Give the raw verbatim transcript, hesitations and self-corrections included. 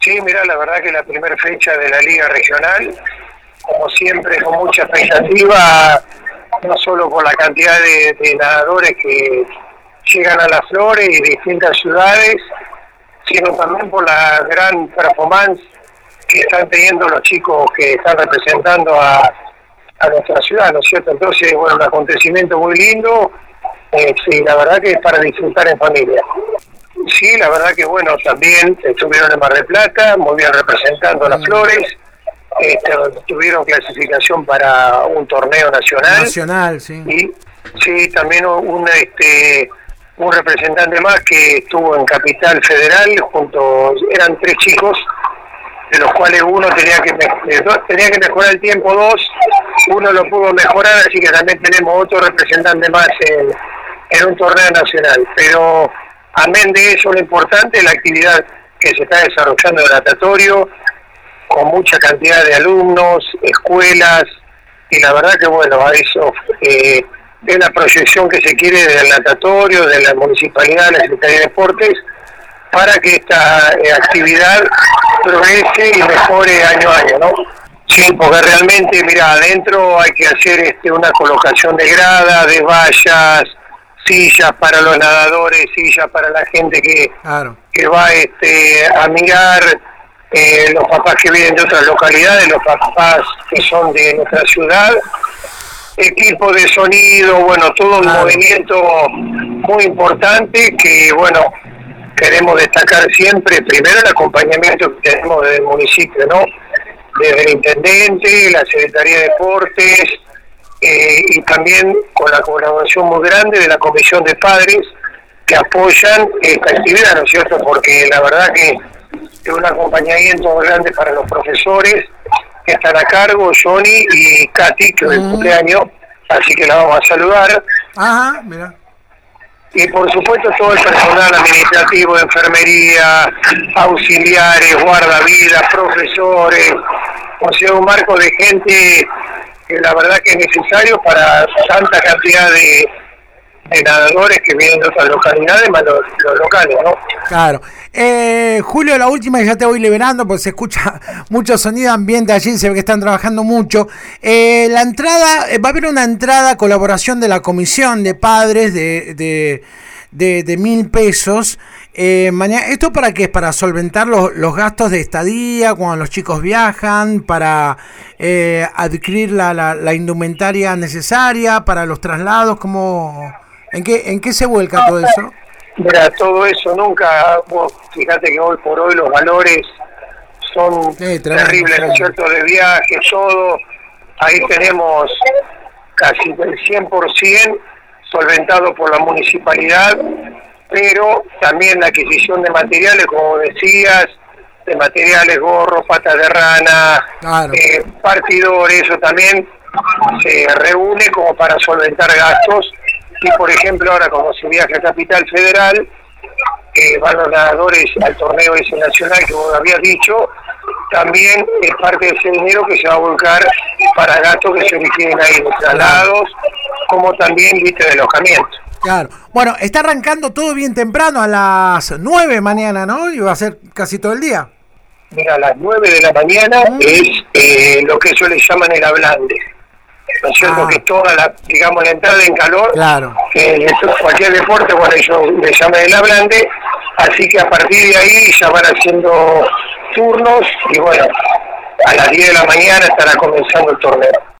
Sí, mirá, la verdad que la primera fecha de la Liga Regional, como siempre, con mucha expectativa, no solo por la cantidad de, de nadadores que llegan a las Flores y distintas ciudades, sino también por la gran performance que están teniendo los chicos que están representando a, a nuestra ciudad, ¿no es cierto? Entonces, bueno, un acontecimiento muy lindo, eh, sí, la verdad que es para disfrutar en familia. Sí, la verdad que bueno, también estuvieron en Mar del Plata, muy bien representando a las Flores, este, tuvieron clasificación para un torneo nacional. Nacional, sí. Y sí, también un, este, un representante más que estuvo en Capital Federal, junto, eran tres chicos, de los cuales uno tenía que, dos, tenía que mejorar el tiempo, dos, uno lo pudo mejorar, así que también tenemos otro representante más en, en un torneo nacional, pero amén de eso, lo importante es la actividad que se está desarrollando en el natatorio, con mucha cantidad de alumnos, escuelas, y la verdad que bueno, a eso eh, es la proyección que se quiere del natatorio, de la municipalidad, de la Secretaría de Deportes, para que esta eh, actividad progrese y mejore año a año, ¿no? Sí, porque realmente, mira, adentro hay que hacer este, una colocación de grada, de vallas, sillas para los nadadores, sillas para la gente que, claro. que va este, a mirar, eh, los papás que vienen de otras localidades, los papás que son de nuestra ciudad, equipo de sonido, bueno, todo un claro. movimiento muy importante que, bueno, queremos destacar siempre, primero el acompañamiento que tenemos del municipio, ¿no? Desde el intendente, la Secretaría de Deportes, eh, y también con la colaboración muy grande de la Comisión de Padres que apoyan esta actividad, ¿no es cierto? Porque la verdad que es un acompañamiento muy grande para los profesores que están a cargo, Johnny y Katy, que es el mm. cumpleaños, así que la vamos a saludar. Ajá, mira. Y por supuesto todo el personal administrativo, de enfermería, auxiliares, guardavidas, profesores, o sea, un marco de gente que la verdad que es necesario para tanta cantidad de, de nadadores que vienen de otras localidades, más los, los locales, ¿no? Claro. Eh, Julio, la última, ya te voy liberando, porque se escucha mucho sonido ambiente allí, se ve que están trabajando mucho. Eh, la entrada, va a haber una entrada, colaboración de la Comisión de Padres de, de, de, de mil pesos. Eh, mañana, ¿esto para qué es? ¿Para solventar los, los gastos de estadía cuando los chicos viajan? ¿Para eh, adquirir la, la, la indumentaria necesaria? ¿Para los traslados? ¿Cómo, en, qué, ¿En qué se vuelca todo eso? Mira, todo eso nunca, vos fíjate que hoy por hoy los valores son sí, terribles, ¿no es cierto? De viajes, todo, ahí tenemos casi el cien por ciento solventado por la municipalidad, pero también la adquisición de materiales, como decías, de materiales, gorros, patas de rana, claro. eh, partidores, eso también se reúne como para solventar gastos. Y por ejemplo ahora como se viaja a Capital Federal, eh, van los nadadores al torneo ese nacional que vos habías dicho, también es parte de ese dinero que se va a volcar para gastos que se originan ahí, de traslados, como también viste de alojamiento. Claro. Bueno, está arrancando todo bien temprano, a las nueve mañana, ¿no? Y va a ser casi todo el día. Mira, a las nueve de la mañana mm. es eh, lo que ellos le llaman el ablande. ¿No es cierto? Ah. Que es toda la, digamos, la entrada en calor, claro. eh, cualquier deporte, bueno, ellos le llaman el ablande, así que a partir de ahí ya van haciendo turnos y bueno, a las diez de la mañana estará comenzando el torneo.